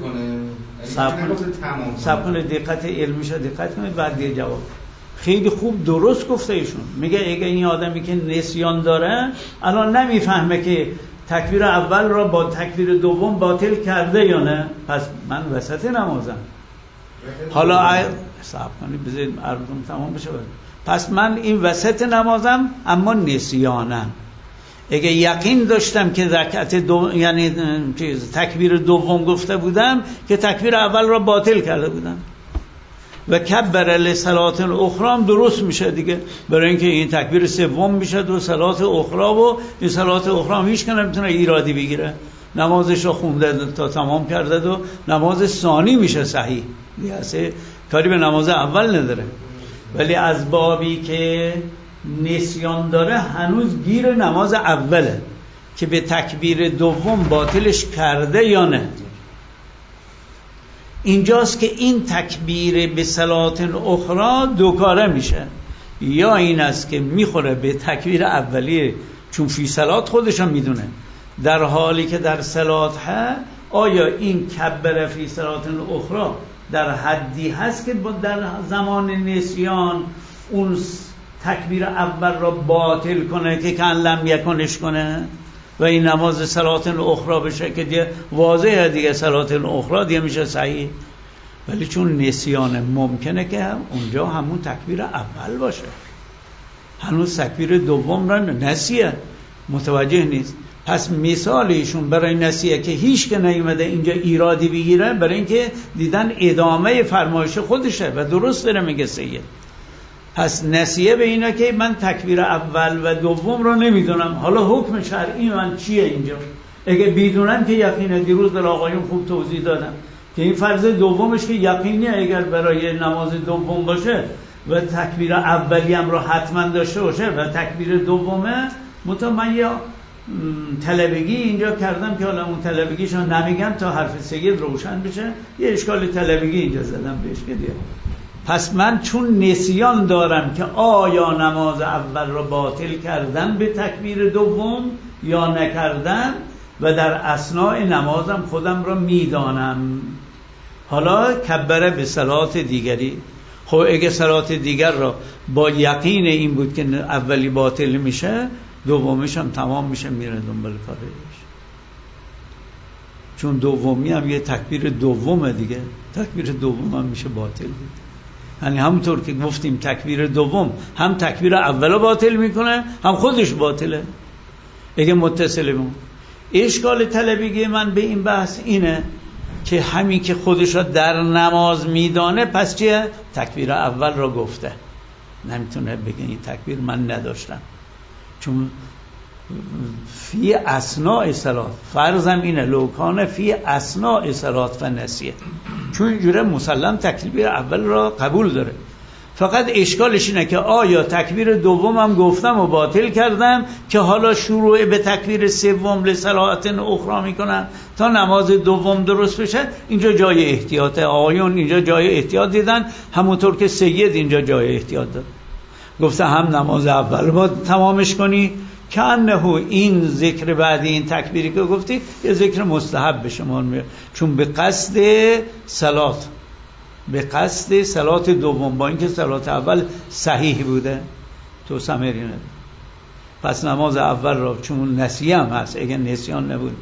سب کنه دقت علمیشه دقت کنید بعد دیگه جواب. خیلی خوب درست گفته ایشون، میگه اگه این آدمی که نسیان داره الان نمیفهمه که تکبیر اول را با تکبیر دوم باطل کرده یا نه، پس من وسط نمازم. حالا صبر کنید بذارید عرضم تمام بشه. پس من این وسط نمازم اما نسیانم. اگه یقین داشتم که رکعت یعنی تکبیر دوم گفته بودم که تکبیر اول را باطل کرده بودم و کبر لصلات اخرى درست میشه دیگه، برای اینکه این تکبیر سوم میشه دو صلات اخرى و این صلات اخرى هم هیچ کنه میتونه ایرادی بگیره. نمازش رو خونده تا تمام کرده و نماز ثانی میشه صحیح دیگه، کاری به نماز اول نداره. ولی از بابی که نسیان داره هنوز گیر نماز اوله که به تکبیر دوم باطلش کرده یا نه. اینجاست که این تکبیر به صلات اخرى دو کاره میشه، یا این است که میخوره به تکبیر اولیه چون فی صلات خودشم میدونه در حالی که در صلات آیا این کبر فی صلات اخرى در حدی هست که در زمان نسیان اون تکبیر اول را باطل کنه که کان لم یکنش کنه و این نماز صلات اخرى بشه که دیگه واضحه دیگه صلات اخرى دیگه میشه صحیح. ولی چون نسیان ممکنه که اونجا همون تکبیر اول باشه، هنوز تکبیر دوم را نسیه متوجه نیست. پس مثال ایشون برای نسیه که هیچ که نیومده اینجا ایرادی بگیره، برای اینکه دیدن ادامه فرمایش خودشه و درست داره میگه سید. پس نسیه به اینا که من تکبیر اول و دوم رو نمیدونم، حالا حکم شرعی من چیه اینجا؟ اگه بدونم که یقینه، دیروز در آقایون خوب توضیح دادم که این فرض دومش که یقینیه اگر برای نماز دوم باشه و تکبیر اولی هم رو حتما داشته باشه و تکبیر دومه من یا طلبگی اینجا کردم که حالا اون طلبگیشو نمیگم تا حرف سید روشن بشه، یه اشکال طلبگی اینجا زدم بهش که دیگه. پس من چون نسیان دارم که آیا نماز اول رو باطل کردم به تکبیر دوم یا نکردم و در اثناء نمازم خودم رو میدانم، حالا کبره به صلات دیگری. خب اگه صلات دیگر را با یقین این بود که اولی باطل میشه، دومیش هم تمام میشه، میره دنبال کارش. چون دومی هم یه تکبیر دومه دیگه، تکبیر دوم هم میشه باطل بود. یعنی همونطور که گفتیم تکبیر دوم هم تکبیر اولو باطل میکنه هم خودش باطله اگه متصله بمون. اشکال طلبگی من به این بحث اینه که همین که خودش را در نماز میدانه پس چیه؟ تکبیر اول را گفته، نمیتونه بگه این تکبیر من نداشتم، چون فی اثناء صلات فرضم اینه لوکانه فی اثناء صلات و نسیه، چون اینجوره مسلم تکبیر اول را قبول داره. فقط اشکالش اینه که آیا تکبیر دومم گفتم و باطل کردم که حالا شروع به تکبیر سوم لصلات اخرى میکنم تا نماز دوم درست بشه. اینجا جای احتیاط، آقایون اینجا جای احتیاط دیدن، همونطور که سید اینجا جای احتیاط داد، گفته هم نماز اول با تمامش کنی که انه این ذکر بعدی این تکبیری که گفتی یه ذکر مستحب به شما میاد، چون به قصد صلات، به قصد صلات دوم، با اینکه صلات اول صحیح بوده تو ثمری نده. پس نماز اول را چون نسیه هم هست، اگه نسیان نبود،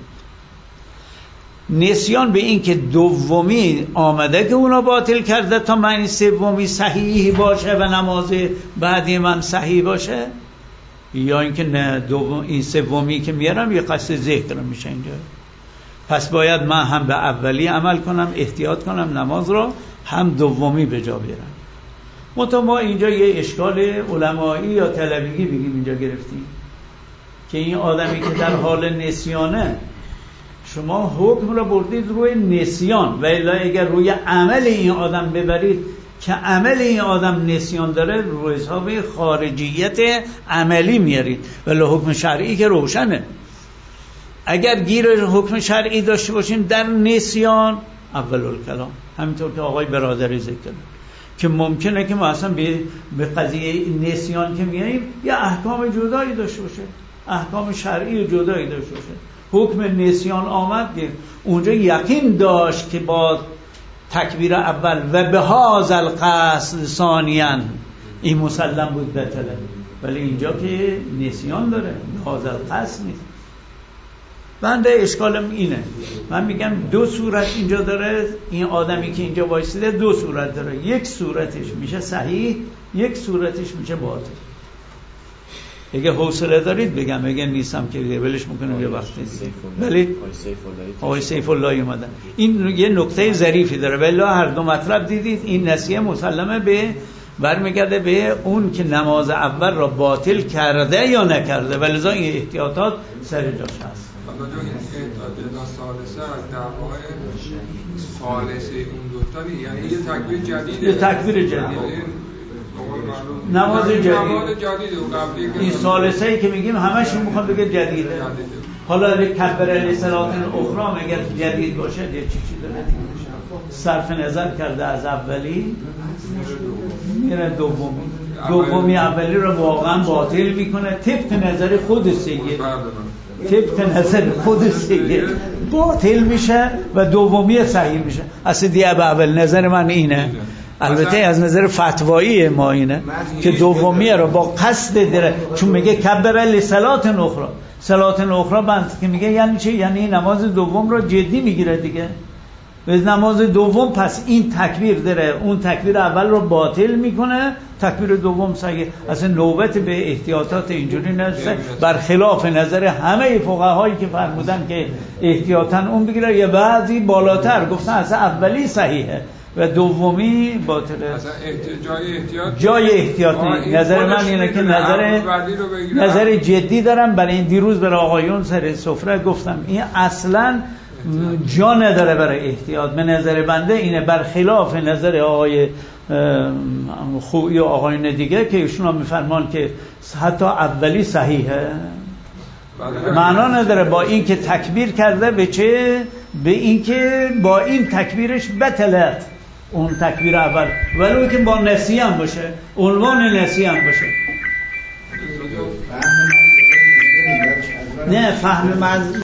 نسیان به این که دومی آمده که اونا باطل کرده تا معنی سومی صحیح باشه و نماز بعدی من صحیح باشه، یا اینکه نه دوم این سومی که میارم یه قصد ذکر میشه اینجا. پس باید من هم به اولی عمل کنم، احتیاط کنم نماز رو، هم دومی به جا بیارم. منتها ما اینجا یه اشکال علمایی یا طلبگی بگیم اینجا گرفتیم که این آدمی که در حال نسیانه شما حکم رو بردید روی نسیان، و الا اگر روی عمل این آدم ببرید که عمل این آدم نسیان داره، روی حساب خارجیت عملی میارید، ولی حکم شرعی که روشنه. اگر گیر حکم شرعی داشته باشیم در نسیان اول الکلام، همینطور که آقای برادری ذکر کرد که ممکنه که ما اصلا به قضیه نسیان که میاییم یه احکام جدایی داشته باشه، احکام شرعی جدایی داشته باشه. حکم نسیان آمد اونجا یقین داشت که با تکبیر اول و به هذا القصد ثانیاً این مسلم بود بطله، ولی اینجا که نسیان داره به هذا القصد نیست. بنده اشکالم اینه، من میگم دو صورت اینجا داره، این آدمی که اینجا وایسیده دو صورت داره، یک صورتش میشه صحیح، یک صورتش میشه باطل. اگه حوصله دارید بگم، اگه نیستم که ولش میکنم یه وقت دیگه. ولی آقای سیف الله اومدن، این یه نکته ظریفی داره، ولی هر دو مطلب دیدید این نسیه مسلمه به برمیگرده به اون که نماز اول را باطل کرده یا نکرده، ولذا این احتیاطات سر جاش هست. احتیاط ثالثه از دعوای ثالثه اون دوتا، یعنی یه تکبیر جدیده، یه تکبیر جدید نماز جدید این این ثالثه‌ای که میگیم همشون میخوان بگه جدیده. حالا کبر لصلات اخرى اگر جدید باشه یه چیزی داره صرف نظر کرده از اولی میره دومی اولی رو واقعا باطل میکنه طبق نظر خود سید باطل میشه و دومی صحیح میشه. اصلا دیگه اول نظر من اینه، البته از نظر فتوایی ما اینه که دومی رو با قصد داره، چون میگه کبر لصلات اخرى، صلات اخرى بند که میگه یعنی چی؟ یعنی نماز دوم رو جدی میگیره دیگه. به نماز دوم پس این تکبیر داره، اون تکبیر اول رو باطل میکنه، تکبیر دوم صحیح. اصلا نوبت به احتیاطات اینجوری نرسه، برخلاف نظر همه فقهایی که فرمودن که احتیاطاً اون بگیره. یه بعضی بالاتر گفتن اصلا اولی صحیحه و دومی باطله. جای احتیاط نیست. نظر من اینه که نظر جدی دارم. برای این دیروز برای آقایون سر سفره گفتم این اصلاً جا نداره برای احتیاط. به نظر بنده اینه برخلاف نظر آقای خویی یا آقایون دیگه که ایشون هم میفرمان که حتی اولی صحیحه، معنا نداره با این که تکبیر کرده به چه؟ به این که با این تکبیرش بطلت اون تکبیر اول، ولو که با نسیه هم باشه، عنوان نسیه هم باشه. نه فهم